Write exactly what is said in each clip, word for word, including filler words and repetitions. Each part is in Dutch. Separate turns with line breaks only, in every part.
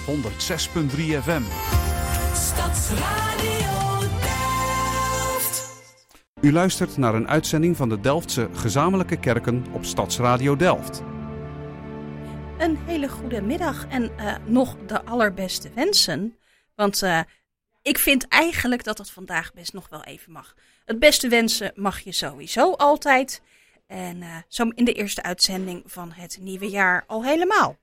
honderd zes punt drie F M.
Stadsradio Delft.
U luistert naar een uitzending van de Delftse Gezamenlijke Kerken op Stadsradio Delft.
Een hele goede middag en uh, nog de allerbeste wensen. Want uh, ik vind eigenlijk dat het vandaag best nog wel even mag. Het beste wensen mag je sowieso altijd. En uh, zo in de eerste uitzending van het nieuwe jaar al helemaal.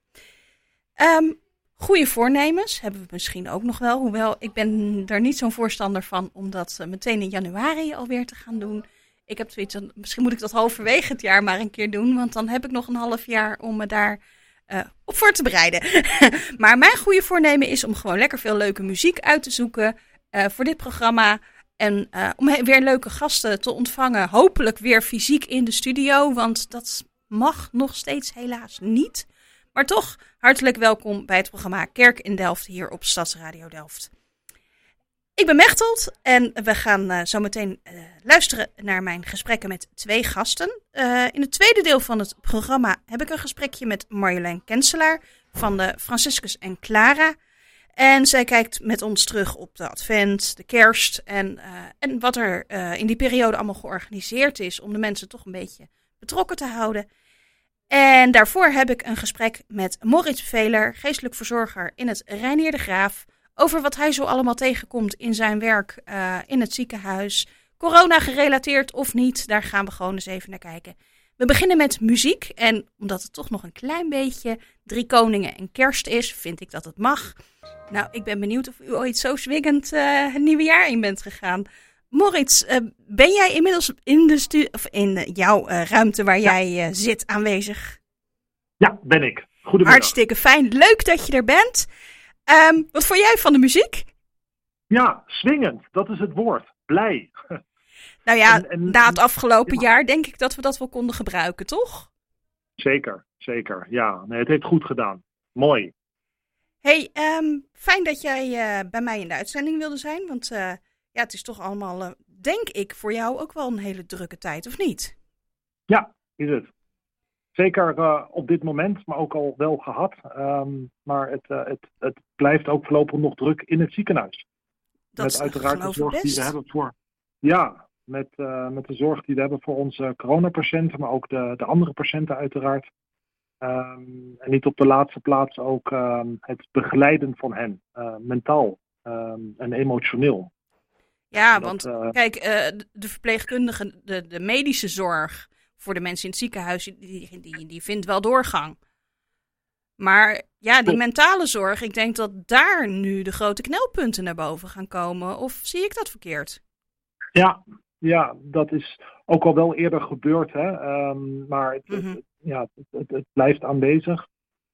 Um, goede voornemens hebben we misschien ook nog wel. Hoewel, ik ben er niet zo'n voorstander van om dat uh, meteen in januari alweer te gaan doen. Ik heb zoiets van, misschien moet ik dat halverwege het jaar maar een keer doen. Want dan heb ik nog een half jaar om me daar uh, op voor te bereiden. Maar mijn goede voornemen is om gewoon lekker veel leuke muziek uit te zoeken uh, voor dit programma. En uh, om weer leuke gasten te ontvangen. Hopelijk weer fysiek in de studio. Want dat mag nog steeds helaas niet. Maar toch, hartelijk welkom bij het programma Kerk in Delft hier op Stadsradio Delft. Ik ben Mechteld en we gaan uh, zo meteen uh, luisteren naar mijn gesprekken met twee gasten. Uh, in het tweede deel van het programma heb ik een gesprekje met Marjolein Kenselaar van de Franciscus en Clara. En zij kijkt met ons terug op de advent, de kerst en, uh, en wat er uh, in die periode allemaal georganiseerd is om de mensen toch een beetje betrokken te houden. En daarvoor heb ik een gesprek met Moritz Veler, geestelijk verzorger in het Reinier de Graaf, over wat hij zo allemaal tegenkomt in zijn werk uh, in het ziekenhuis. Corona gerelateerd of niet, daar gaan we gewoon eens even naar kijken. We beginnen met muziek en omdat het toch nog een klein beetje Drie Koningen en kerst is, vind ik dat het mag. Nou, ik ben benieuwd of u ooit zo swingend uh, het nieuwe jaar in bent gegaan. Moritz, uh, ben jij inmiddels in de stu- of in de, jouw uh, ruimte waar ja. jij uh, zit aanwezig?
Ja, ben ik. Goedemiddag.
Hartstikke fijn. Leuk dat je er bent. Um, wat vond jij van de muziek?
Ja, swingend. Dat is het woord. Blij.
Nou ja,
en, en,
na het afgelopen
ja.
jaar denk ik dat we dat wel konden gebruiken, toch?
Zeker, zeker. Ja, nee, het heeft goed gedaan. Mooi.
Hey, um, fijn dat jij uh, bij mij in de uitzending wilde zijn. Want uh, ja, het is toch allemaal, uh, denk ik, voor jou ook wel een hele drukke tijd, of niet?
Ja, is het. Zeker uh, op dit moment, maar ook al wel gehad. Um, maar het, uh, het, het blijft ook voorlopig nog druk in het ziekenhuis.
Dat
met
is
uiteraard de zorg
best.
die we hebben voor. Ja, met, uh, met de zorg die we hebben voor onze coronapatiënten, maar ook de, de andere patiënten uiteraard. Um, en niet op de laatste plaats ook um, het begeleiden van hen, uh, mentaal um, en emotioneel.
Ja,
dat,
want
uh,
kijk, uh, de verpleegkundige, de, de medische zorg voor de mensen in het ziekenhuis, die, die, die vindt wel doorgang. Maar ja, die mentale zorg, ik denk dat daar nu de grote knelpunten naar boven gaan komen. Of zie ik dat verkeerd?
Ja, ja dat is ook al wel eerder gebeurd, hè? Um, maar het,
Mm-hmm.
het, ja, het, het, het blijft aanwezig.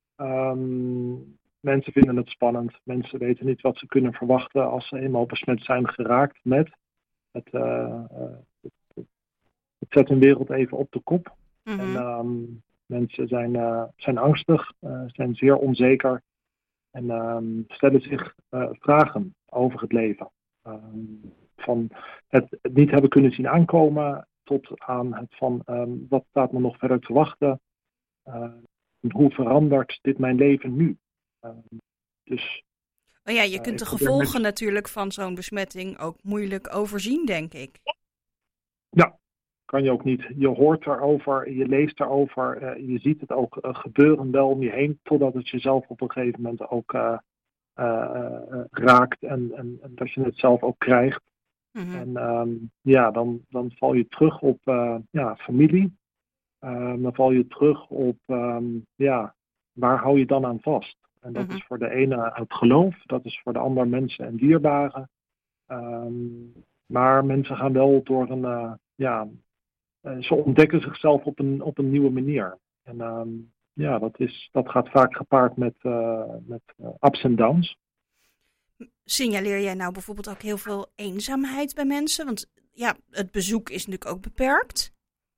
Um, mensen vinden het spannend. Mensen weten niet wat ze kunnen verwachten als ze eenmaal besmet zijn geraakt met het, uh, uh, het, het, het zet hun wereld even op de kop.
Mm-hmm.
En um, mensen zijn, uh, zijn angstig, uh, zijn zeer onzeker en um, stellen zich uh, vragen over het leven. Um, van het, het niet hebben kunnen zien aankomen tot aan het van um, wat staat me nog verder te wachten. Uh, hoe verandert dit mijn leven nu? Um, dus,
oh ja, je kunt
uh,
de gevolgen met... natuurlijk van zo'n besmetting ook moeilijk overzien, denk ik.
Ja, kan je ook niet. Je hoort erover, je leest erover, uh, je ziet het ook uh, gebeuren wel om je heen, totdat het jezelf op een gegeven moment ook uh, uh, uh, raakt en, en, en dat je het zelf ook krijgt. Mm-hmm. En um, ja, dan, dan val je terug op uh, ja, familie. Um, dan val je terug op, um, ja, waar hou je dan aan vast? En dat mm-hmm. is voor de ene het geloof, dat is voor de ander mensen en dierbaren. Um, maar mensen gaan wel door een, uh, ja, uh, ze ontdekken zichzelf op een, op een nieuwe manier. En um, ja, dat, is, dat gaat vaak gepaard met, uh, met uh, ups en downs.
Signaleer jij nou bijvoorbeeld ook heel veel eenzaamheid bij mensen? Want ja, het bezoek is natuurlijk ook beperkt.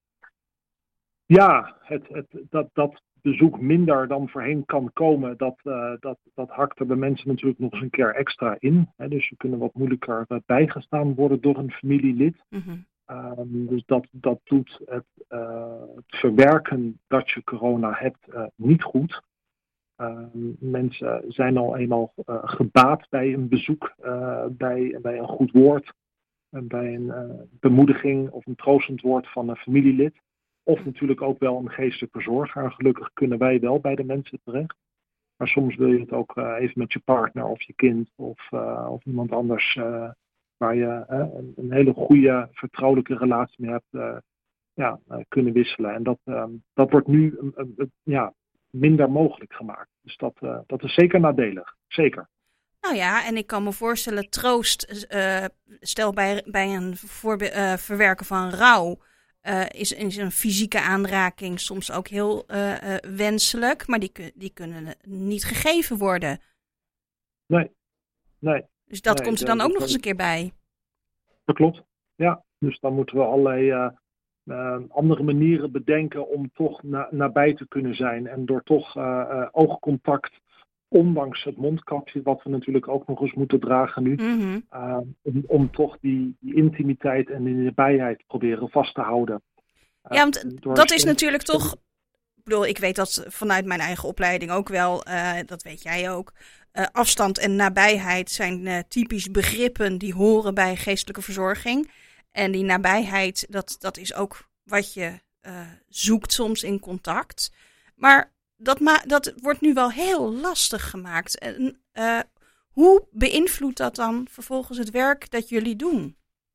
Ja, het, het, dat, dat bezoek minder dan voorheen kan komen, dat, uh, dat, dat hakt er bij mensen natuurlijk nog eens een keer extra in. Hè? Dus ze kunnen wat moeilijker bijgestaan worden door een familielid.
Mm-hmm.
Um, dus dat, dat doet het, uh, het verwerken dat je corona hebt uh, niet goed. Uh, mensen zijn al eenmaal uh, gebaat bij een bezoek, uh, bij, bij een goed woord, uh, bij een uh, bemoediging of een troostend woord van een familielid. Of natuurlijk ook wel een geestelijke verzorger. En gelukkig kunnen wij wel bij de mensen terecht. Maar soms wil je het ook uh, even met je partner of je kind of, uh, of iemand anders uh, waar je uh, een, een hele goede vertrouwelijke relatie mee hebt uh, ja, uh, kunnen wisselen. En dat, uh, dat wordt nu uh, uh, ja, minder mogelijk gemaakt. Dus dat, uh, dat is zeker nadelig. Zeker.
Nou ja, en ik kan me voorstellen, troost, uh, stel bij, bij een voorbe- uh, verwerken van rouw, uh, is, is een fysieke aanraking soms ook heel uh, uh, wenselijk, maar die, die kunnen niet gegeven worden.
Nee, nee.
Dus dat
nee,
komt er
de,
dan ook
de,
nog eens een keer bij.
Dat klopt, ja. Dus dan moeten we allerlei uh, uh, andere manieren bedenken om toch na, nabij te kunnen zijn. En door toch uh, uh, oogcontact, ondanks het mondkapje, wat we natuurlijk ook nog eens moeten dragen nu,
Mm-hmm.
uh, om, om toch die, die intimiteit en die nabijheid proberen vast te houden. Uh,
Ja, want dat is natuurlijk toch, ik bedoel, ik weet dat vanuit mijn eigen opleiding ook wel, uh, dat weet jij ook. Uh, afstand en nabijheid zijn uh, typisch begrippen die horen bij geestelijke verzorging. En die nabijheid, dat, dat is ook wat je uh, zoekt soms in contact. Maar dat, ma- dat wordt nu wel heel lastig gemaakt. En, uh, hoe beïnvloedt dat dan vervolgens het werk dat jullie doen?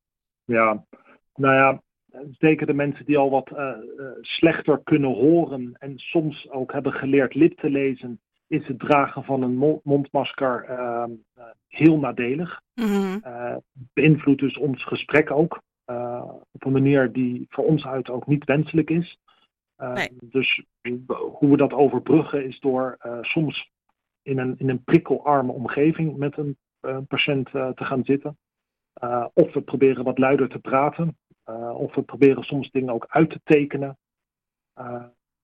Ja, nou ja, zeker de mensen die al wat uh, uh, slechter kunnen horen en soms ook hebben geleerd lip te lezen, is het dragen van een mondmasker uh, uh, heel nadelig.
Mm-hmm.
Uh, beïnvloedt dus ons gesprek ook. Uh, op een manier die voor ons uit ook niet wenselijk is. Uh,
Nee.
Dus hoe we dat overbruggen is door uh, soms in een, in een prikkelarme omgeving met een uh, patiënt uh, te gaan zitten. Uh, of we proberen wat luider te praten. Uh, of we proberen soms dingen ook uit te tekenen. Uh,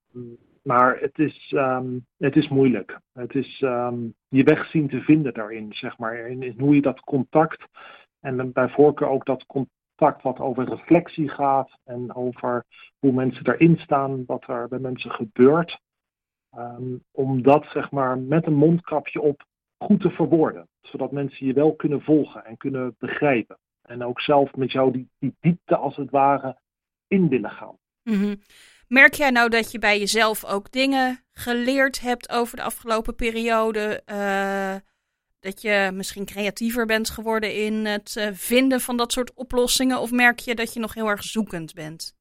Maar het is, um, het is moeilijk. Het is um, je weg zien te vinden daarin, zeg maar. In, in hoe je dat contact, en bij voorkeur ook dat contact wat over reflectie gaat en over hoe mensen daarin staan, wat er bij mensen gebeurt. Um, om dat, zeg maar, met een mondkapje op goed te verwoorden. Zodat mensen je wel kunnen volgen en kunnen begrijpen. En ook zelf met jou die, die diepte, als het ware, in willen gaan.
Mm-hmm. Merk jij nou dat je bij jezelf ook dingen geleerd hebt over de afgelopen periode? Uh, dat je misschien creatiever bent geworden in het uh, vinden van dat soort oplossingen? Of merk je dat je nog heel erg zoekend bent?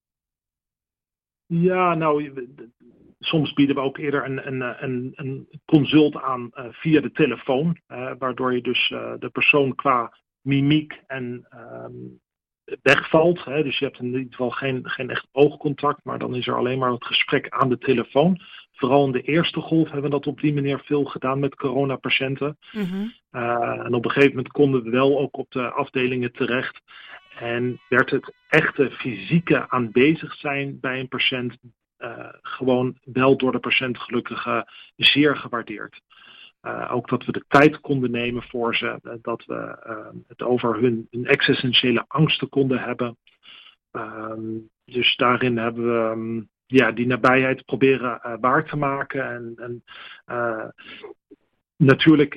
Ja, nou, soms bieden we ook eerder een, een, een, een consult aan uh, via de telefoon. Uh, waardoor je dus uh, de persoon qua mimiek en um, wegvalt. Hè? Dus je hebt in ieder geval geen, geen echt oogcontact, maar dan is er alleen maar het gesprek aan de telefoon. Vooral in de eerste golf hebben we dat op die manier veel gedaan met coronapatiënten.
Mm-hmm.
Uh, en op een gegeven moment konden we wel ook op de afdelingen terecht. En werd het echte fysieke aanwezig zijn bij een patiënt uh, gewoon wel door de patiënt gelukkig uh, zeer gewaardeerd. Uh, ook dat we de tijd konden nemen voor ze, uh, dat we uh, het over hun, hun existentiële angsten konden hebben. Um, dus daarin hebben we um, ja, die nabijheid proberen uh, waar te maken. En, en uh, natuurlijk,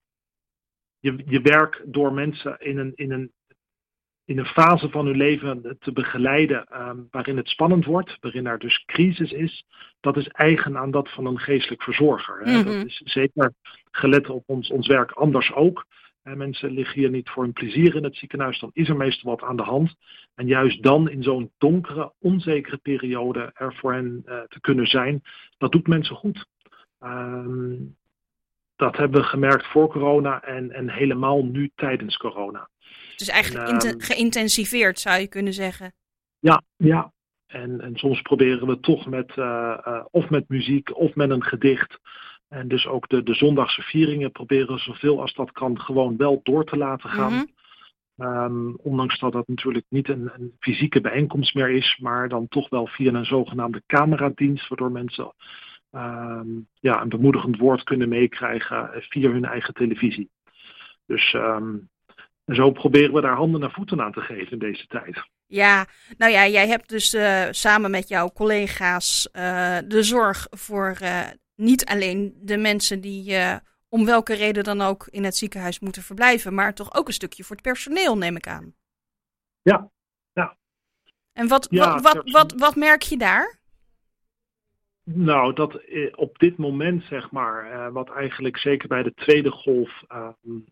je, je werk door mensen in een, in een in een fase van hun leven te begeleiden um, waarin het spannend wordt, waarin er dus crisis is, dat is eigen aan dat van een geestelijk verzorger. Hè.
Mm-hmm.
Dat is zeker gelet op ons, ons werk anders ook. En mensen liggen hier niet voor hun plezier in het ziekenhuis, dan is er meestal wat aan de hand. En juist dan in zo'n donkere, onzekere periode er voor hen uh, te kunnen zijn, dat doet mensen goed. Um, dat hebben we gemerkt voor corona en, en helemaal nu tijdens corona.
Dus eigenlijk
en,
inten- geïntensiveerd, zou je kunnen zeggen.
Ja, ja. En, en soms proberen we toch met, uh, uh, of met muziek of met een gedicht. En dus ook de, de zondagse vieringen proberen zoveel als dat kan gewoon wel door te laten gaan. Mm-hmm. Um, ondanks dat dat natuurlijk niet een, een fysieke bijeenkomst meer is, maar dan toch wel via een zogenaamde cameradienst, waardoor mensen um, ja, een bemoedigend woord kunnen meekrijgen via hun eigen televisie. Dus um, en zo proberen we daar handen en voeten aan te geven in deze tijd.
Ja, nou ja, jij hebt dus uh, samen met jouw collega's uh, de zorg voor uh, niet alleen de mensen die uh, om welke reden dan ook in het ziekenhuis moeten verblijven, maar toch ook een stukje voor het personeel, neem ik aan.
Ja, ja.
En wat,
Ja,
wat, wat, wat, wat merk je daar?
Nou, dat eh, op dit moment, zeg maar, uh, wat eigenlijk zeker bij de tweede golf uh,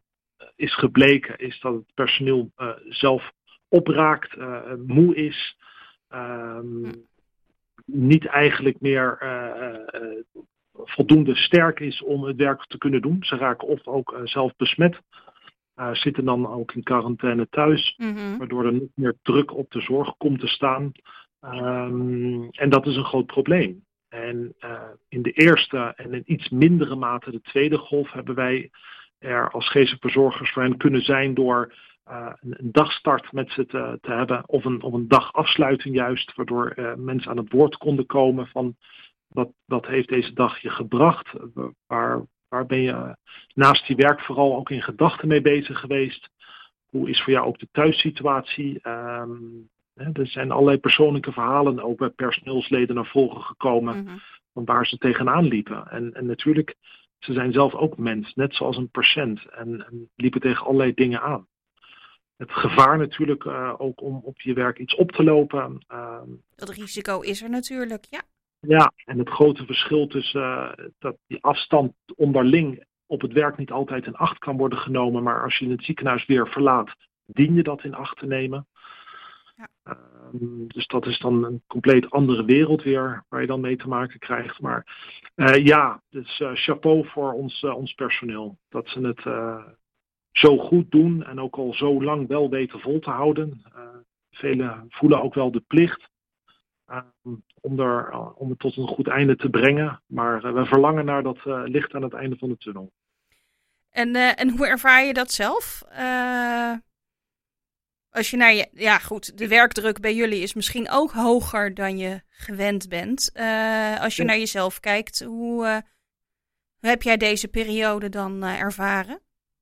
is gebleken, is dat het personeel uh, zelf opraakt, uh, moe is, uh, hm. niet eigenlijk meer uh, uh, voldoende sterk is om het werk te kunnen doen. Ze raken of ook uh, zelf besmet, uh, zitten dan ook in quarantaine thuis, mm-hmm. waardoor er niet meer druk op de zorg komt te staan. Um, en dat is een groot probleem. En uh, in de eerste en in iets mindere mate de tweede golf hebben wij er als geestelijke verzorgers voor hen kunnen zijn door uh, een, een dagstart met ze te, te hebben of een, of een dagafsluiting juist, waardoor uh, mensen aan het woord konden komen van wat, wat heeft deze dag je gebracht, waar, waar ben je naast je werk vooral ook in gedachten mee bezig geweest, hoe is voor jou ook de thuissituatie. Um, Er zijn allerlei persoonlijke verhalen ook bij personeelsleden naar voren gekomen, mm-hmm. van waar ze tegenaan liepen. En, en natuurlijk, ze zijn zelf ook mens, net zoals een patiënt, en, en liepen tegen allerlei dingen aan. Het gevaar natuurlijk uh, ook om op je werk iets op te lopen. Uh,
Dat risico is er natuurlijk, ja.
Ja, en het grote verschil tussen uh, dat die afstand onderling op het werk niet altijd in acht kan worden genomen, maar als je het ziekenhuis weer verlaat, dien je dat in acht te nemen. Ja. Um, dus dat is dan een compleet andere wereld weer waar je dan mee te maken krijgt. Maar uh, ja, dus uh, chapeau voor ons, uh, ons personeel. Dat ze het uh, zo goed doen en ook al zo lang wel weten vol te houden. Uh, velen voelen ook wel de plicht uh, om, er, uh, om het tot een goed einde te brengen. Maar uh, we verlangen naar dat uh, licht aan het einde van de tunnel.
En, uh, en hoe ervaar je dat zelf? Uh... Als je naar je, ja goed, de werkdruk bij jullie is misschien ook hoger dan je gewend bent. Uh, als je ja. naar jezelf kijkt, hoe, uh, hoe heb jij deze periode dan uh, ervaren?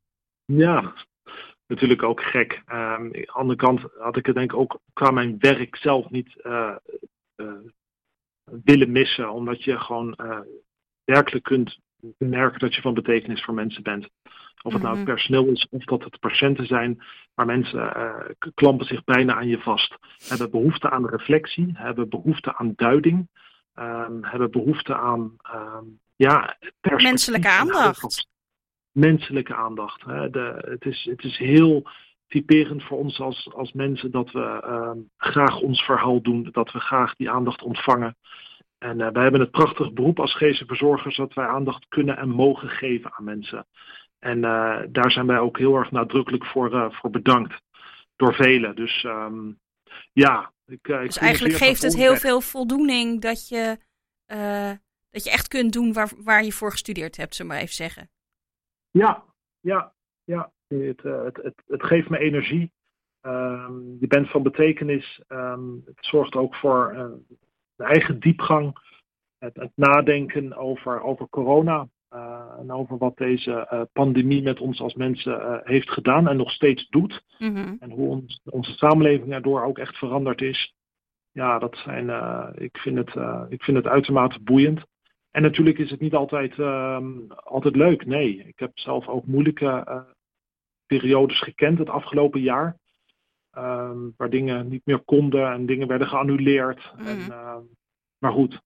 Ja, natuurlijk ook gek. Um, aan de andere kant had ik het denk ik ook qua mijn werk zelf niet uh, uh, willen missen. Omdat je gewoon uh, werkelijk kunt merken dat je van betekenis voor mensen bent. Of het nou het personeel is of dat het patiënten zijn. Maar mensen uh, klampen zich bijna aan je vast. Hebben behoefte aan reflectie. Hebben behoefte aan duiding. Um, hebben behoefte aan um, ja,
menselijke aandacht.
Menselijke aandacht. Hè. De, het, is, het is heel typerend voor ons als, als mensen dat we um, graag ons verhaal doen. Dat we graag die aandacht ontvangen. En uh, wij hebben het prachtig beroep als geestelijke verzorgers dat wij aandacht kunnen en mogen geven aan mensen. En uh, daar zijn wij ook heel erg nadrukkelijk voor, uh, voor bedankt door velen. Dus um, ja. Ik, uh,
dus ik eigenlijk geeft het heel veel voldoening dat je, uh, dat je echt kunt doen waar, waar je voor gestudeerd hebt, zullen we maar even zeggen.
Ja, ja, ja. Het, uh, het, het, het geeft me energie. Um, je bent van betekenis. Um, het zorgt ook voor uh, de eigen diepgang. Het, het nadenken over, over corona. Uh, en over wat deze uh, pandemie met ons als mensen uh, heeft gedaan en nog steeds doet. Mm-hmm. En hoe ons, onze samenleving daardoor ook echt veranderd is. Ja, dat zijn, uh, ik, vind het, uh, ik vind het uitermate boeiend. En natuurlijk is het niet altijd, uh, altijd leuk. Nee, ik heb zelf ook moeilijke uh, periodes gekend het afgelopen jaar. Uh, waar dingen niet meer konden en dingen werden geannuleerd. Mm-hmm. En, uh, maar goed.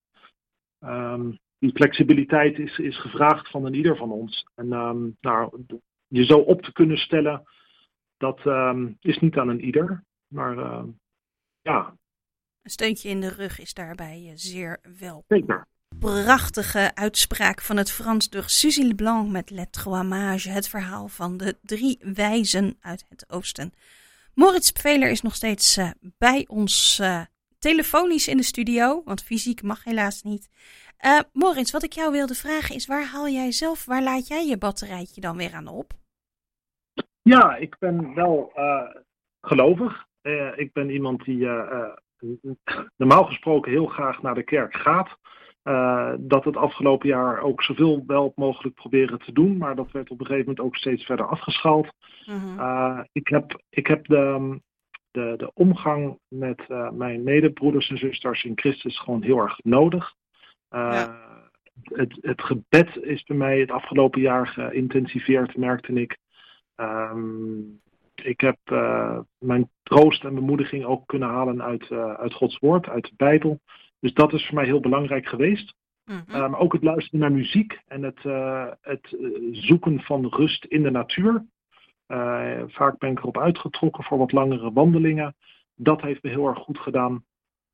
Um, Die flexibiliteit is, is gevraagd van een ieder van ons. En um, nou, je zo op te kunnen stellen, dat um, is niet aan een ieder. Maar uh, ja.
Een steuntje in de rug is daarbij zeer welkom.
Zeker.
Prachtige uitspraak van het Frans door Suzy Leblanc met Les Trois Mages. Het verhaal van de drie wijzen uit het oosten. Moritz Pfähler is nog steeds uh, bij ons uh, telefonisch in de studio. Want fysiek mag helaas niet. Uh, Moritz, wat ik jou wilde vragen is, waar haal jij zelf, waar laat jij je batterijtje dan weer aan op?
Ja, ik ben wel uh, gelovig. Uh, ik ben iemand die uh, uh, normaal gesproken heel graag naar de kerk gaat. Uh, dat het afgelopen jaar ook zoveel wel mogelijk proberen te doen, maar dat werd op een gegeven moment ook steeds verder afgeschaald. Uh-huh. Uh, ik heb, ik heb de, de, de omgang met uh, mijn medebroeders en zusters in Christus gewoon heel erg nodig. Uh, ja. het, het gebed is bij mij het afgelopen jaar geïntensiveerd, merkte ik. Um, ik heb uh, mijn troost en bemoediging ook kunnen halen uit, uh, uit Gods woord, uit de Bijbel. Dus dat is voor mij heel belangrijk geweest.
Mhm.
Uh, maar ook het luisteren naar muziek en het, uh, het uh, zoeken van rust in de natuur. Uh, vaak ben ik erop uitgetrokken voor wat langere wandelingen. Dat heeft me heel erg goed gedaan.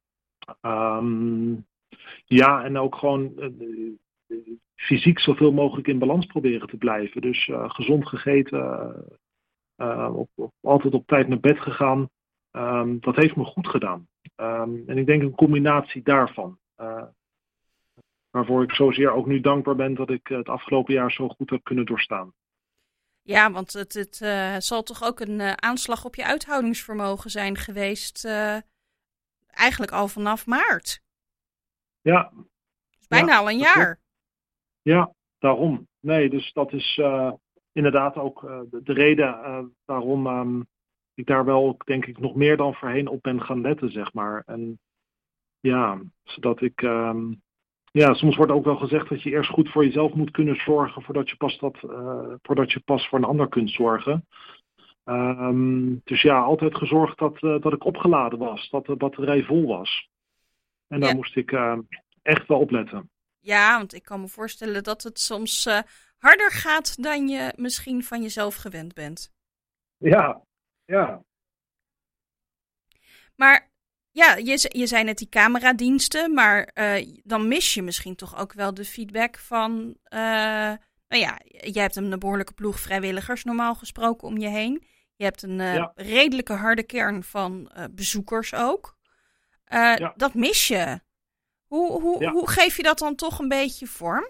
Um, ja, en ook gewoon uh, fysiek zoveel mogelijk in balans proberen te blijven. Dus uh, gezond gegeten, uh, op, op, altijd op tijd naar bed gegaan. Um, dat heeft me goed gedaan. Um, en ik denk een combinatie daarvan. Uh, waarvoor ik zozeer ook nu dankbaar ben dat ik het afgelopen jaar zo goed heb kunnen doorstaan.
Ja, want het, het uh, zal toch ook een uh, aanslag op je uithoudingsvermogen zijn geweest, uh, eigenlijk al vanaf maart.
Ja.
Dus bijna
ja,
al een jaar.
Ja, daarom. Nee, dus dat is uh, inderdaad ook uh, de, de reden uh, waarom um, ik daar wel ook, denk ik, nog meer dan voorheen op ben gaan letten, zeg maar. En ja, zodat ik... Um, Ja, soms wordt ook wel gezegd dat je eerst goed voor jezelf moet kunnen zorgen voordat je pas, dat, uh, voordat je pas voor een ander kunt zorgen. Um, dus ja, altijd gezorgd dat, uh, dat ik opgeladen was, dat de batterij vol was. En daar
ja.
moest ik uh, echt wel op letten.
Ja, want ik kan me voorstellen dat het soms uh, harder gaat dan je misschien van jezelf gewend bent.
Ja, ja.
Maar... Ja, je, je zei net die cameradiensten, maar uh, dan mis je misschien toch ook wel de feedback van... Uh, nou ja, jij hebt een behoorlijke ploeg vrijwilligers normaal gesproken om je heen. Je hebt een uh, ja. redelijke harde kern van uh, bezoekers ook. Uh, ja. Dat mis je. Hoe, hoe, ja. hoe geef je dat dan toch een beetje vorm?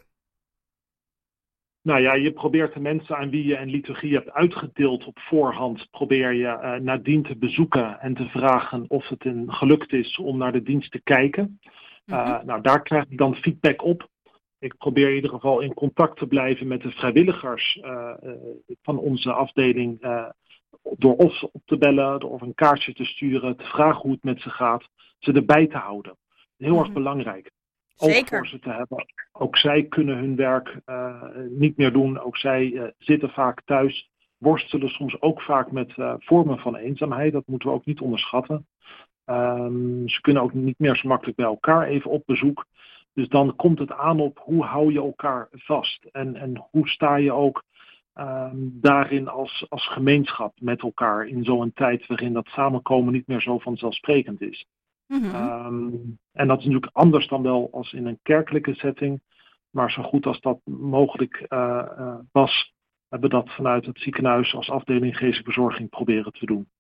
Nou ja, je probeert de mensen aan wie je een liturgie hebt uitgedeeld op voorhand, probeer je uh, nadien te bezoeken en te vragen of het een gelukt is om naar de dienst te kijken. Uh, mm-hmm. Nou, daar krijg ik dan feedback op. Ik probeer in ieder geval in contact te blijven met de vrijwilligers uh, uh, van onze afdeling, uh, door of ze op te bellen, door of een kaartje te sturen, te vragen hoe het met ze gaat, ze erbij te houden. Heel mm-hmm. erg belangrijk. Ook voor ze te hebben. Ook zij kunnen hun werk uh, niet meer doen. Ook zij uh, zitten vaak thuis. Worstelen soms ook vaak met uh, vormen van eenzaamheid. Dat moeten we ook niet onderschatten. Um, ze kunnen ook niet meer zo makkelijk bij elkaar even op bezoek. Dus dan komt het aan op hoe hou je elkaar vast. En, en hoe sta je ook um, daarin als, als gemeenschap met elkaar. In zo'n tijd waarin dat samenkomen niet meer zo vanzelfsprekend is. Mm-hmm. Um, en dat is natuurlijk anders dan wel als in een kerkelijke setting. Maar zo goed als dat mogelijk uh, uh, was, hebben we dat vanuit het ziekenhuis als afdeling geestelijke verzorging proberen te doen.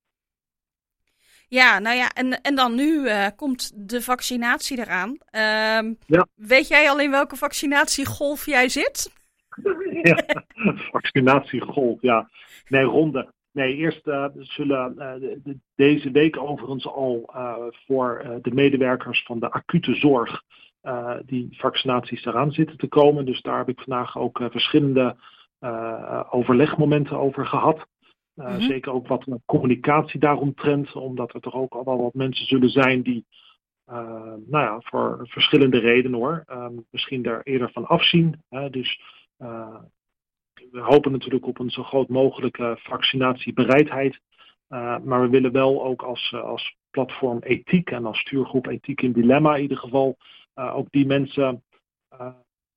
Ja, nou ja, en, en dan nu uh, komt de vaccinatie eraan. Um,
ja.
Weet jij al in welke vaccinatiegolf jij zit?
Ja, vaccinatiegolf, ja. Nee, ronde. Nee, eerst uh, zullen uh, de, de, deze week overigens al uh, voor uh, de medewerkers van de acute zorg uh, die vaccinaties eraan zitten te komen. Dus daar heb ik vandaag ook uh, verschillende uh, overlegmomenten over gehad. Uh, mm-hmm. Zeker ook wat communicatie daaromtrent, omdat er toch ook al wel wat mensen zullen zijn die, uh, nou ja, voor verschillende redenen hoor, uh, misschien daar eerder van afzien. Uh, dus... Uh, We hopen natuurlijk op een zo groot mogelijke vaccinatiebereidheid. Uh, maar we willen wel ook als, uh, als platform ethiek en als stuurgroep ethiek in dilemma in ieder geval uh, ook die mensen uh,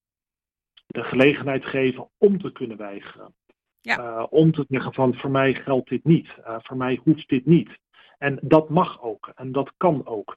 de gelegenheid geven om te kunnen weigeren. Ja. Uh, om te zeggen van voor mij geldt dit niet, uh, voor mij hoeft dit niet. En dat mag ook en dat kan ook.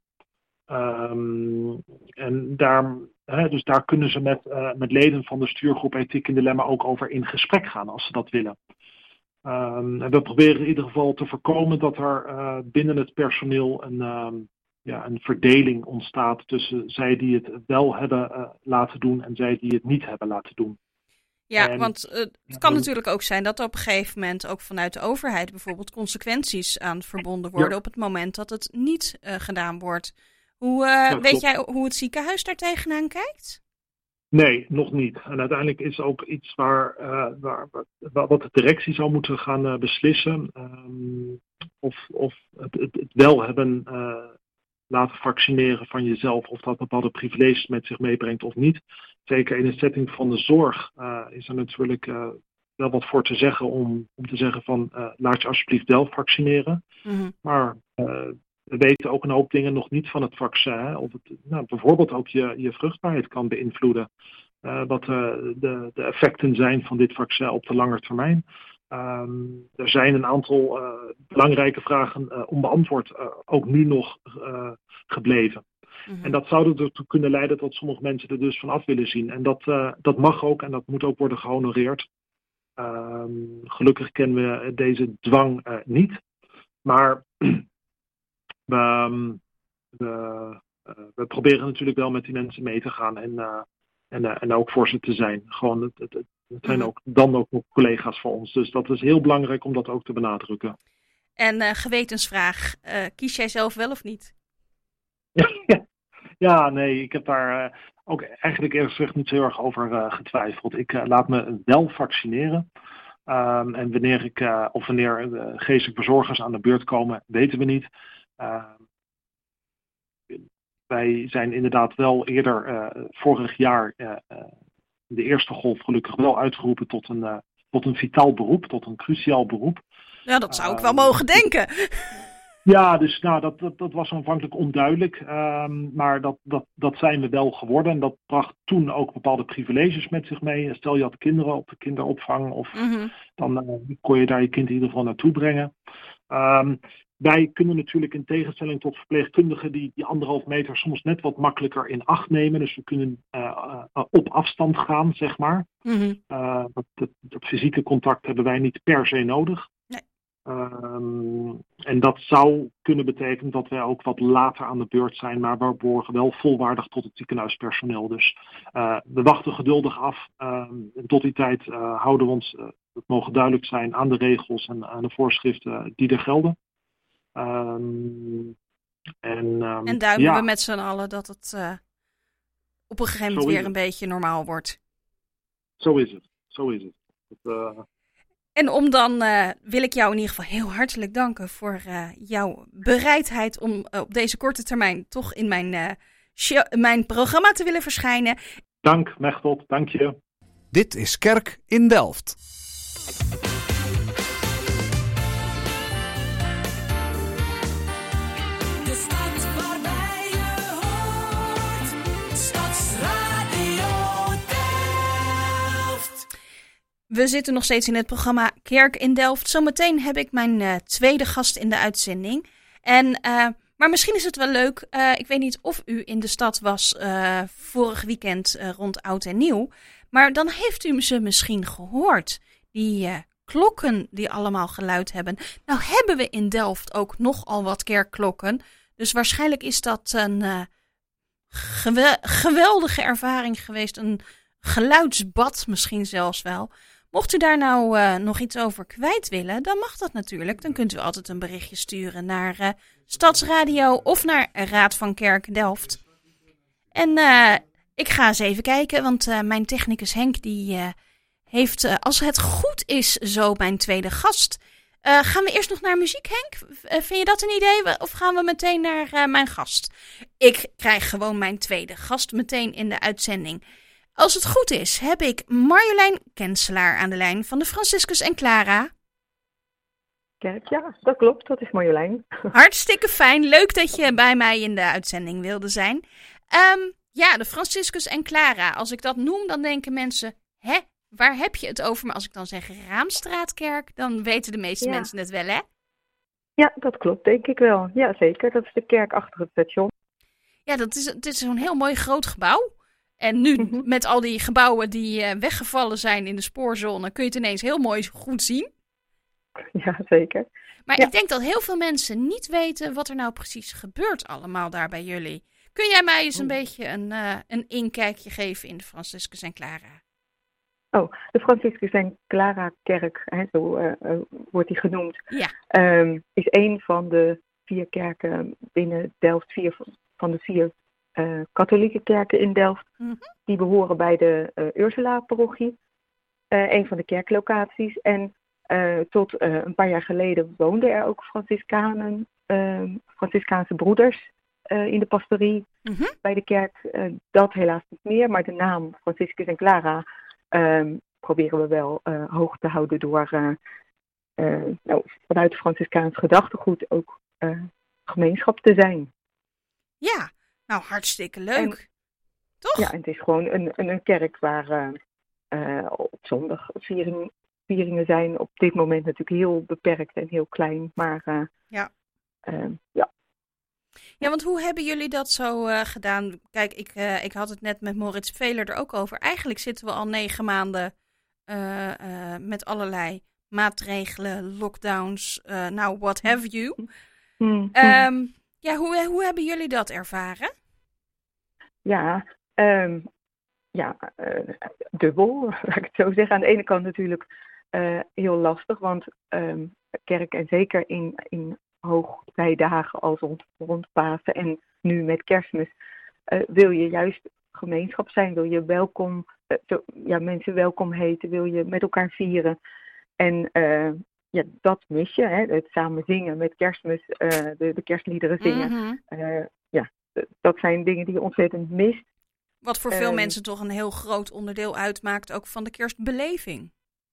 Um, en daar, hè, dus daar kunnen ze met, uh, met leden van de stuurgroep Ethiek in Dilemma ook over in gesprek gaan als ze dat willen. Um, en we proberen in ieder geval te voorkomen dat er uh, binnen het personeel een, um, ja, een verdeling ontstaat tussen zij die het wel hebben uh, laten doen en zij die het niet hebben laten doen.
Ja, en, want uh, het kan ja, natuurlijk ook zijn dat er op een gegeven moment ook vanuit de overheid bijvoorbeeld consequenties aan verbonden worden ja. op het moment dat het niet uh, gedaan wordt. Hoe, uh, ja, weet jij hoe het ziekenhuis daar tegenaan kijkt?
Nee, nog niet. En uiteindelijk is ook iets waar, uh, waar, waar wat de directie zou moeten gaan uh, beslissen. Um, of of het, het, het wel hebben uh, laten vaccineren van jezelf, of dat bepaalde privileges met zich meebrengt of niet. zeker in een setting van de zorg uh, is er natuurlijk uh, wel wat voor te zeggen om, om te zeggen van uh, laat je alsjeblieft wel vaccineren.
Mm-hmm.
Maar uh, we weten ook een hoop dingen nog niet van het vaccin. Hè? Of het nou, bijvoorbeeld ook je, je vruchtbaarheid kan beïnvloeden. Uh, wat uh, de, de effecten zijn van dit vaccin op de lange termijn. Um, er zijn een aantal uh, belangrijke vragen uh, onbeantwoord, uh, ook nu nog uh, gebleven. Mm-hmm. En dat zou ertoe kunnen leiden dat sommige mensen er dus van af willen zien. En dat, uh, dat mag ook en dat moet ook worden gehonoreerd. Um, gelukkig kennen we deze dwang uh, niet. Maar we, we, uh, we proberen natuurlijk wel met die mensen mee te gaan en, uh, en, uh, en ook voor ze te zijn. Gewoon, het, het, het zijn ook, dan ook nog collega's voor ons. Dus dat is heel belangrijk om dat ook te benadrukken.
En uh, gewetensvraag, uh, kies jij zelf wel of niet?
ja, ja, nee, ik heb daar uh, ook eigenlijk eerlijk gezegd niet zo erg over uh, getwijfeld. Ik uh, laat me wel vaccineren. Um, en wanneer ik, uh, of wanneer de geestelijke verzorgers aan de beurt komen, weten we niet. Uh, wij zijn inderdaad wel eerder uh, vorig jaar uh, uh, de eerste golf gelukkig wel uitgeroepen tot een, uh, tot een vitaal beroep, tot een cruciaal beroep.
Ja, dat zou ik wel uh, mogen denken.
Ja, dus nou, dat, dat, dat was aanvankelijk onduidelijk. Um, maar dat, dat, dat zijn we wel geworden. En dat bracht toen ook bepaalde privileges met zich mee. Stel je had kinderen op de kinderopvang. Of
Mm-hmm.
dan uh, kon je daar je kind in ieder geval naartoe brengen. Um, wij kunnen natuurlijk in tegenstelling tot verpleegkundigen die, die anderhalf meter soms net wat makkelijker in acht nemen. Dus we kunnen uh, uh, op afstand gaan, zeg maar.
Mm-hmm.
Uh, dat, dat, dat fysieke contact hebben wij niet per se nodig.
Nee.
Um, en dat zou kunnen betekenen dat wij ook wat later aan de beurt zijn, maar we behoren wel volwaardig tot het ziekenhuispersoneel. Dus uh, we wachten geduldig af. Um, en tot die tijd uh, houden we ons, uh, het mogen duidelijk zijn, aan de regels en aan de voorschriften die er gelden. Um, en, um,
en duimen
ja.
we met z'n allen dat het uh, op een gegeven moment
Zo is
weer
het.
een beetje normaal wordt.
Zo is het. Zo is het. het uh,
En om dan uh, wil ik jou in ieder geval heel hartelijk danken voor uh, jouw bereidheid om uh, op deze korte termijn toch in mijn, uh, show, mijn programma te willen verschijnen.
Dank, Mechtelt. Dank je.
Dit is Kerk in Delft.
De stad waarbij je hoort. Stadsradio Delft.
We zitten nog steeds in het programma Kerk in Delft. Zometeen heb ik mijn uh, tweede gast in de uitzending. En, uh, maar misschien is het wel leuk. Uh, ik weet niet of u in de stad was uh, vorig weekend uh, rond Oud en Nieuw. Maar dan heeft u ze misschien gehoord. Die uh, klokken die allemaal geluid hebben. Nou hebben we in Delft ook nogal wat kerkklokken. Dus waarschijnlijk is dat een uh, gewe- geweldige ervaring geweest. Een geluidsbad misschien zelfs wel. Mocht u daar nou uh, nog iets over kwijt willen, dan mag dat natuurlijk. Dan kunt u altijd een berichtje sturen naar uh, Stadsradio of naar Raad van Kerk Delft. En uh, ik ga eens even kijken, want uh, mijn technicus Henk die uh, heeft, uh, als het goed is, zo mijn tweede gast. Uh, gaan we eerst nog naar muziek, Henk? Uh, vind je dat een idee? Of gaan we meteen naar uh, mijn gast? Ik krijg gewoon mijn tweede gast meteen in de uitzending. Als het goed is, heb ik Marjolein Kenselaar aan de lijn van de Franciscus en Clara.
Kijk, ja, dat klopt. Dat is Marjolein.
Hartstikke fijn. Leuk dat je bij mij in de uitzending wilde zijn. Um, ja, de Franciscus en Clara. Als ik dat noem, dan denken mensen, hè, waar heb je het over? Maar als ik dan zeg Raamstraatkerk, dan weten de meeste
ja.
mensen het wel, hè?
Ja, dat klopt, denk ik wel. Ja, zeker. Dat is de kerk achter het station.
Ja, dat is, het is zo'n heel mooi groot gebouw. En nu, mm-hmm. met al die gebouwen die uh, weggevallen zijn in de spoorzone, kun je het ineens heel mooi goed zien.
Ja, zeker.
Maar
ja.
ik denk dat heel veel mensen niet weten wat er nou precies gebeurt allemaal daar bij jullie. Kun jij mij eens een oh. beetje een, uh, een inkijkje geven in de Franciscus en Clara?
Oh, de Franciscus en Clara kerk, hè, zo uh, uh, wordt die genoemd,
ja.
um, is een van de vier kerken binnen Delft, vier van de vier uh, katholieke kerken in Delft. Mm-hmm. Die behoren bij de uh, Ursula-parochie, uh, een van de kerklocaties. En uh, tot uh, een paar jaar geleden woonden er ook Franciscanen, uh, Franciscaanse broeders uh, in de pastorie
Mm-hmm.
bij de kerk. Uh, dat helaas niet meer, maar de naam Franciscus en Clara um, proberen we wel uh, hoog te houden door uh, uh, nou, vanuit het Franciscaans gedachtegoed ook uh, gemeenschap te zijn.
Ja, nou hartstikke leuk. En, toch?
Ja, en het is gewoon een, een, een kerk waar uh, uh, op zondag viering, vieringen zijn. Op dit moment natuurlijk heel beperkt en heel klein, maar uh,
ja.
Uh, ja.
Ja, want hoe hebben jullie dat zo uh, gedaan? Kijk, ik, uh, ik had het net met Moritz Veler er ook over. Eigenlijk zitten we al negen maanden uh, uh, met allerlei maatregelen, lockdowns, uh, nou, what have you.
Mm-hmm.
Um, ja, hoe, hoe hebben jullie dat ervaren?
Ja, um, ja uh, dubbel, laat ik het zo zeggen. Aan de ene kant natuurlijk uh, heel lastig, want um, kerk en zeker in... in hoogtijdagen als rond, rond Pasen en nu met Kerstmis, uh, wil je juist gemeenschap zijn, wil je welkom, uh, zo, ja, mensen welkom heten, wil je met elkaar vieren. En uh, ja, dat mis je, hè? Het samen zingen met Kerstmis, uh, de, de kerstliederen zingen.
Mm-hmm.
Uh, ja, dat zijn dingen die je ontzettend mist.
Wat voor veel
uh,
mensen toch een heel groot onderdeel uitmaakt, ook van de kerstbeleving.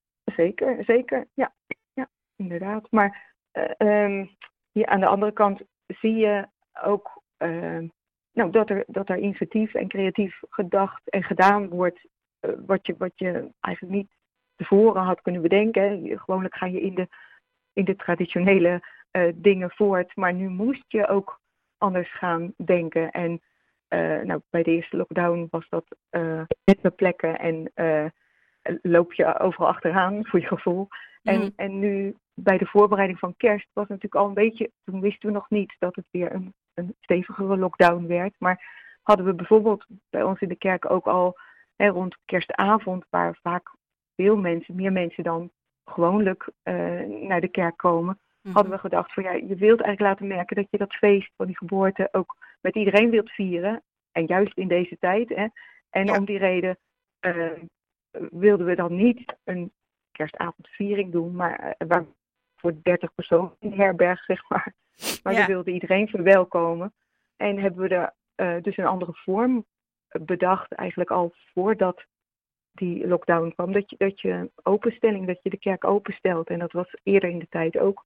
Zeker, zeker, ja, ja inderdaad. Maar uh, um, hier aan de andere kant zie je ook uh, nou, dat, er, dat er inventief en creatief gedacht en gedaan wordt uh, wat, je, wat je eigenlijk niet tevoren had kunnen bedenken. Je, gewoonlijk ga je in de, in de traditionele uh, dingen voort, maar nu moest je ook anders gaan denken. En uh, nou, bij de eerste lockdown was dat uh, net met plekken en uh, loop je overal achteraan voor je gevoel. En, mm. en nu bij de voorbereiding van kerst was het natuurlijk al een beetje, toen wisten we nog niet dat het weer een, een stevigere lockdown werd. Maar hadden we bijvoorbeeld bij ons in de kerk ook al hè, rond kerstavond, waar vaak veel mensen, meer mensen dan gewoonlijk uh, naar de kerk komen, mm-hmm. hadden we gedacht van ja, je wilt eigenlijk laten merken dat je dat feest van die geboorte ook met iedereen wilt vieren. En juist in deze tijd. Hè. En ja. om die reden uh, wilden we dan niet een kerstavondviering doen, maar uh, waar voor dertig personen in de herberg, zeg maar. Maar ja. we wilden iedereen verwelkomen. En hebben we er uh, dus een andere vorm bedacht, eigenlijk al voordat die lockdown kwam. Dat je, dat je openstelling, dat je de kerk openstelt. En dat was eerder in de tijd ook.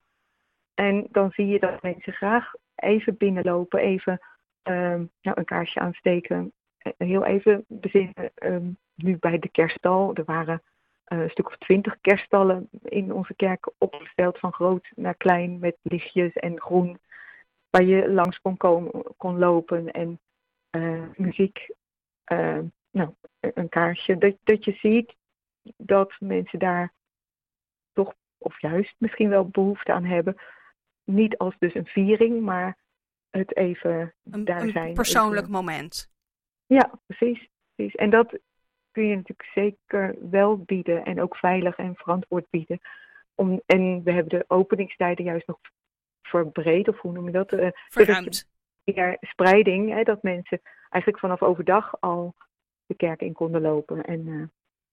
En dan zie je dat mensen graag even binnenlopen, even um, nou, een kaarsje aansteken. Heel even bezinnen, um, nu bij de kerststal. Er waren Uh, een stuk of twintig kerststallen in onze kerk opgesteld, van groot naar klein, met lichtjes en groen, waar je langs kon, komen, kon lopen en uh, muziek, uh, nou, een kaarsje. Dat, dat je ziet dat mensen daar toch, of juist misschien wel behoefte aan hebben, niet als dus een viering, maar het even
een,
daar
een
zijn.
Een persoonlijk
even.
moment.
Ja, precies, precies. En dat kun je natuurlijk zeker wel bieden en ook veilig en verantwoord bieden. Om, en we hebben de openingstijden juist nog verbreed, of hoe noem je dat? Uh,
Verruimd.
Meer spreiding, hè, dat mensen eigenlijk vanaf overdag al de kerk in konden lopen. En uh,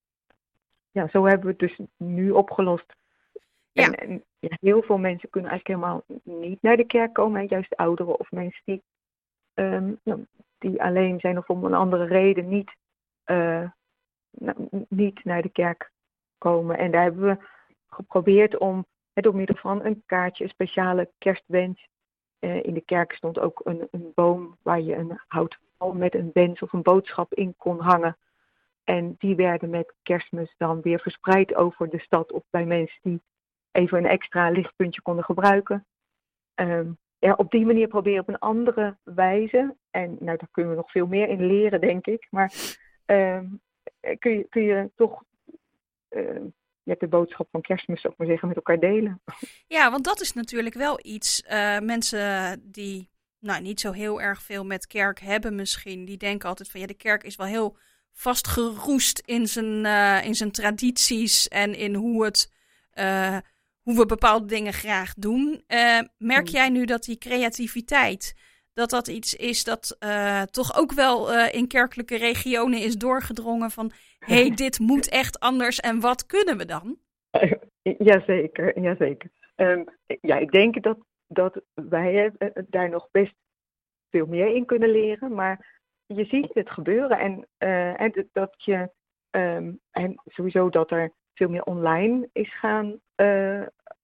ja, zo hebben we het dus nu opgelost.
Ja.
En, en ja, heel veel mensen kunnen eigenlijk helemaal niet naar de kerk komen. Hè, juist ouderen of mensen die, um, nou, die alleen zijn of om een andere reden niet... Uh, Nou, niet naar de kerk komen. En daar hebben we geprobeerd om, hè, door middel van een kaartje, een speciale kerstwens. Uh, in de kerk stond ook een, een boom waar je een houten bal met een wens of een boodschap in kon hangen. En die werden met Kerstmis dan weer verspreid over de stad of bij mensen die even een extra lichtpuntje konden gebruiken. Um, ja, op die manier proberen op een andere wijze. En nou, daar kunnen we nog veel meer in leren, denk ik. Maar um, Kun je, kun je toch uh, je hebt de boodschap van Kerstmis, zou ik maar zeggen, met elkaar delen.
Ja, want dat is natuurlijk wel iets. Uh, mensen die nou, niet zo heel erg veel met kerk hebben misschien, die denken altijd van ja, de kerk is wel heel vastgeroest in zijn, uh, in zijn tradities en in hoe, het, uh, hoe we bepaalde dingen graag doen. Uh, merk jij nu dat die creativiteit, dat dat iets is dat uh, toch ook wel uh, in kerkelijke regionen is doorgedrongen van hé, hey, dit moet echt anders en wat kunnen we dan?
Jazeker, jazeker. Um, ja, ik denk dat, dat wij uh, daar nog best veel meer in kunnen leren. Maar je ziet het gebeuren. En, uh, en dat je, um, en sowieso dat er veel meer online is gaan, uh,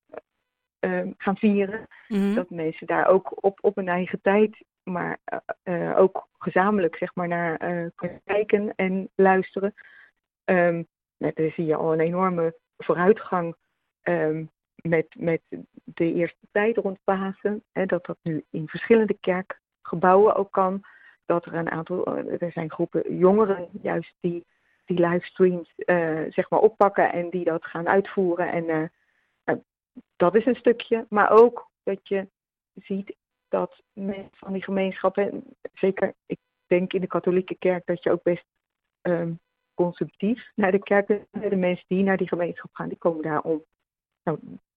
uh, gaan vieren.
Mhm.
Dat mensen daar ook op, op hun eigen tijd, maar uh, uh, ook gezamenlijk zeg maar, naar uh, kunnen kijken en luisteren. Um, nou, daar zie je al een enorme vooruitgang um, met, met de eerste tijd rond Pasen. Hè, dat dat nu in verschillende kerkgebouwen ook kan. Dat er een aantal, er zijn groepen jongeren juist die die livestreams uh, zeg maar oppakken en die dat gaan uitvoeren. En uh, uh, dat is een stukje. Maar ook dat je ziet dat mensen van die gemeenschappen, zeker ik denk in de katholieke kerk, dat je ook best um, consumptief naar de kerk, de mensen die naar die gemeenschap gaan, die komen daar om nou,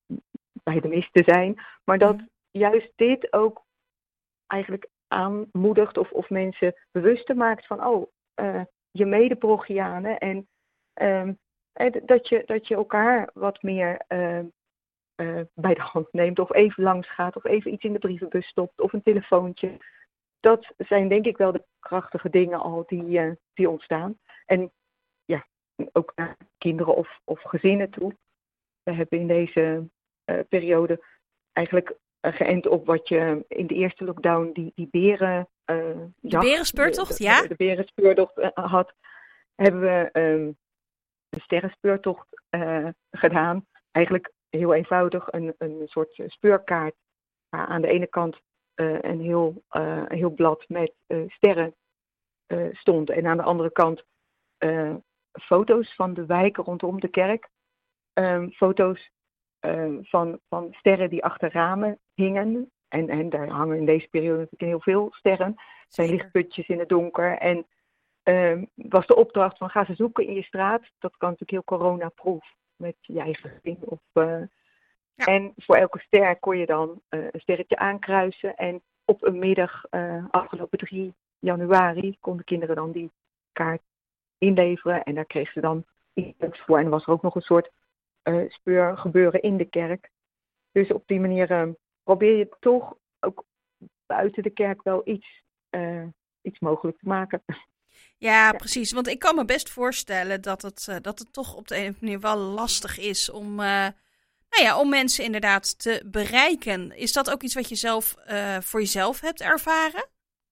bij de mis te zijn. Maar dat juist dit ook eigenlijk aanmoedigt of, of mensen bewuster maakt van, oh, uh, je mede-parochianen en um, dat, je, dat je elkaar wat meer uh, uh, bij de hand neemt of even langs gaat of even iets in de brievenbus stopt of een telefoontje. Dat zijn denk ik wel de krachtige dingen al die, uh, die ontstaan. En ja, ook naar kinderen of, of gezinnen toe. We hebben in deze uh, periode eigenlijk uh, geënt op wat je in de eerste lockdown die, die beren... Uh,
de
jacht,
berenspeurtocht,
de,
ja?
De, de berenspeurtocht uh, had, hebben we um, een sterrenspeurtocht uh, gedaan. Eigenlijk heel eenvoudig, een, een soort speurkaart. Waar aan de ene kant uh, een, heel, uh, een heel blad met uh, sterren uh, stond. En aan de andere kant uh, foto's van de wijken rondom de kerk. Um, foto's uh, van, van sterren die achter ramen hingen. En, en daar hangen in deze periode natuurlijk heel veel sterren. Er zijn lichtputjes in het donker. En um, was de opdracht van ga ze zoeken in je straat. Dat kan natuurlijk heel coronaproof met je eigen gezin. Of, uh, ja. En voor elke ster kon je dan uh, een sterretje aankruisen. En op een middag, uh, afgelopen drie januari, konden kinderen dan die kaart inleveren. En daar kregen ze dan iets voor. En er was er ook nog een soort uh, speurgebeuren in de kerk. Dus op die manier uh, probeer je toch ook buiten de kerk wel iets, uh, iets mogelijk te maken.
Ja, ja, precies. Want ik kan me best voorstellen dat het, uh, dat het toch op de een of andere manier wel lastig is om, uh, nou ja, om mensen inderdaad te bereiken. Is dat ook iets wat je zelf uh, voor jezelf hebt ervaren?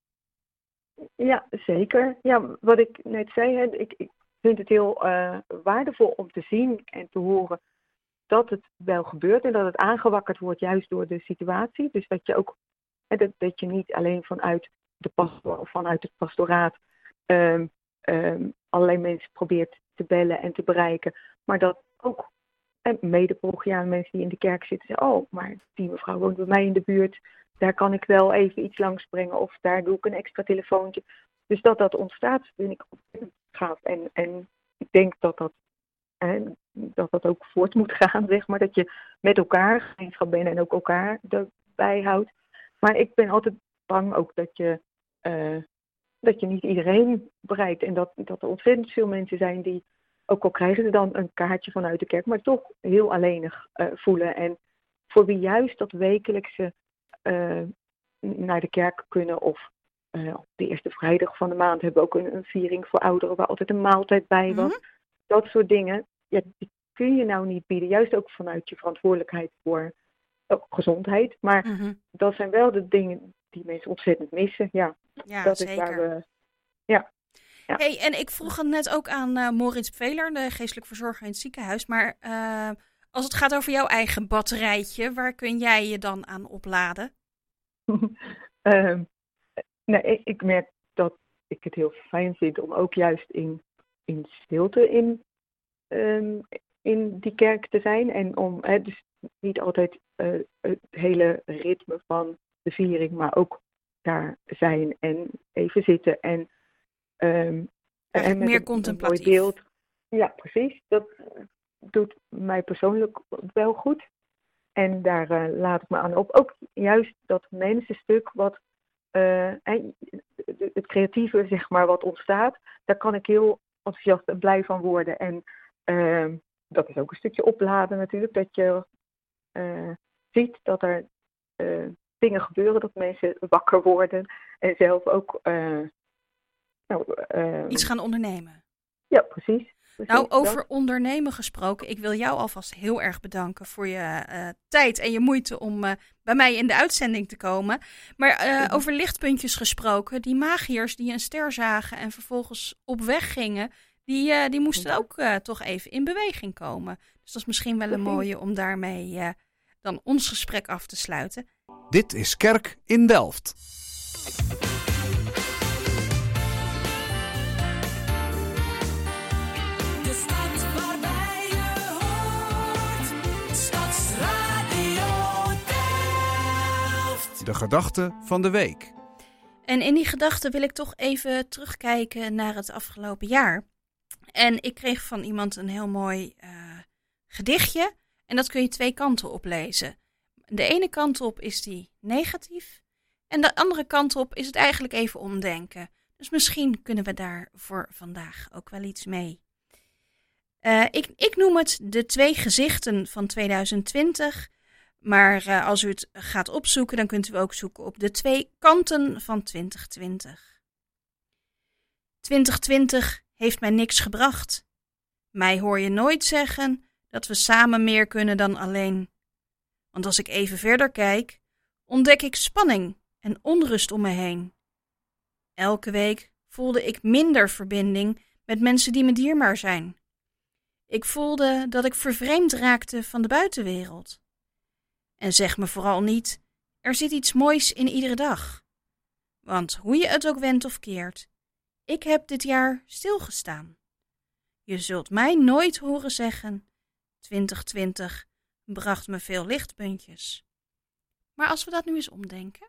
Ja, zeker. Ja, wat ik net zei, hè, ik, ik vind het heel uh, waardevol om te zien en te horen dat het wel gebeurt en dat het aangewakkerd wordt juist door de situatie. Dus dat je ook, hè, dat, dat je niet alleen vanuit de pastoor of vanuit het pastoraat um, um, allerlei mensen probeert te bellen en te bereiken, maar dat ook mede-parochianen, mensen die in de kerk zitten, zeggen, oh, maar die mevrouw woont bij mij in de buurt, daar kan ik wel even iets langs brengen of daar doe ik een extra telefoontje. Dus dat dat ontstaat, vind ik ontzettend gaaf. En, en ik denk dat dat, hè, dat dat ook voort moet gaan, zeg maar. Dat je met elkaar gemeenschap bent en ook elkaar erbij houdt. Maar ik ben altijd bang ook dat je, uh, dat je niet iedereen bereikt. En dat, dat er ontzettend veel mensen zijn die, ook al krijgen ze dan een kaartje vanuit de kerk, maar toch heel alleenig uh, voelen. En voor wie juist dat wekelijkse uh, naar de kerk kunnen of uh, op de eerste vrijdag van de maand hebben we ook een, een viering voor ouderen waar altijd een maaltijd bij was. Mm-hmm. Dat soort dingen, ja, die kun je nou niet bieden. Juist ook vanuit je verantwoordelijkheid voor ook gezondheid. Maar mm-hmm. dat zijn wel de dingen die mensen ontzettend missen. Ja,
ja
dat
zeker.
is waar we... Ja.
Ja. Hey, en ik vroeg het net ook aan uh, Maurits Pveler, de geestelijk verzorger in het ziekenhuis. Maar uh, als het gaat over jouw eigen batterijtje, waar kun jij je dan aan opladen?
uh, nee, ik, ik merk dat ik het heel fijn vind om ook juist in, in stilte in, um, in die kerk te zijn. En om hè, dus niet altijd uh, het hele ritme van de viering, maar ook daar zijn en even zitten en Um, en met
meer
een,
contemplatief.
Een mooi beeld. Ja, precies. Dat doet mij persoonlijk wel goed. En daar uh, laat ik me aan op. Ook juist dat mensenstuk wat uh, het creatieve, zeg maar, wat ontstaat, daar kan ik heel enthousiast en blij van worden. En uh, dat is ook een stukje opladen natuurlijk. Dat je uh, ziet dat er uh, dingen gebeuren, dat mensen wakker worden en zelf ook uh, nou, uh,
iets gaan ondernemen.
Ja, precies. precies
nou, over
dat.
ondernemen gesproken, ik wil jou alvast heel erg bedanken voor je uh, tijd en je moeite om uh, bij mij in de uitzending te komen. Maar uh, mm-hmm. over lichtpuntjes gesproken, die magiërs die een ster zagen en vervolgens op weg gingen, die, uh, die moesten ook uh, toch even in beweging komen. Dus dat is misschien wel een mooie om daarmee uh, dan ons gesprek af te sluiten.
Dit is Kerk in Delft.
De stad waarbij je hoort. Stadsradio Delft.
De gedachte van de week.
En in die gedachte wil ik toch even terugkijken naar het afgelopen jaar. En ik kreeg van iemand een heel mooi uh, gedichtje. En dat kun je twee kanten op lezen. De ene kant op is die negatief. En de andere kant op is het eigenlijk even omdenken. Dus misschien kunnen we daar voor vandaag ook wel iets mee. Uh, ik, ik noem het de twee gezichten van tweeduizend twintig. Maar uh, als u het gaat opzoeken, dan kunt u ook zoeken op de twee kanten van twintig twintig. twintig twintig heeft mij niks gebracht. Mij hoor je nooit zeggen dat we samen meer kunnen dan alleen. Want als ik even verder kijk, ontdek ik spanning en onrust om me heen. Elke week voelde ik minder verbinding met mensen die me dierbaar zijn. Ik voelde dat ik vervreemd raakte van de buitenwereld. En zeg me vooral niet, er zit iets moois in iedere dag. Want hoe je het ook wendt of keert, ik heb dit jaar stilgestaan. Je zult mij nooit horen zeggen, twintig twintig bracht me veel lichtpuntjes. Maar als we dat nu eens omdenken.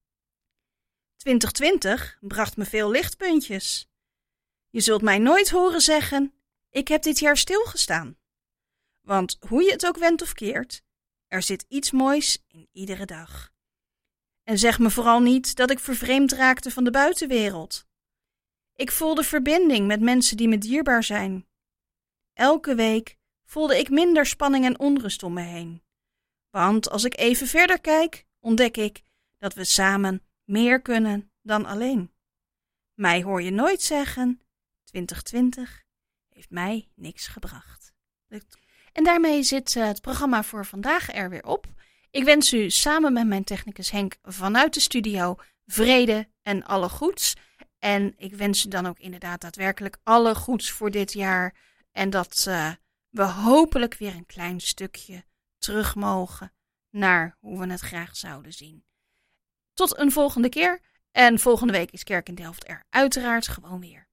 twintig twintig bracht me veel lichtpuntjes. Je zult mij nooit horen zeggen, ik heb dit jaar stilgestaan. Want hoe je het ook wendt of keert, er zit iets moois in iedere dag. En zeg me vooral niet dat ik vervreemd raakte van de buitenwereld. Ik voelde verbinding met mensen die me dierbaar zijn. Elke week voelde ik minder spanning en onrust om me heen. Want als ik even verder kijk, ontdek ik dat we samen meer kunnen dan alleen. Mij hoor je nooit zeggen, twintig twintig heeft mij niks gebracht. En daarmee zit het programma voor vandaag er weer op. Ik wens u samen met mijn technicus Henk vanuit de studio vrede en alle goeds. En ik wens u dan ook inderdaad daadwerkelijk alle goeds voor dit jaar. En dat uh, we hopelijk weer een klein stukje terug mogen naar hoe we het graag zouden zien. Tot een volgende keer. En volgende week is Kerk in Delft er uiteraard gewoon weer.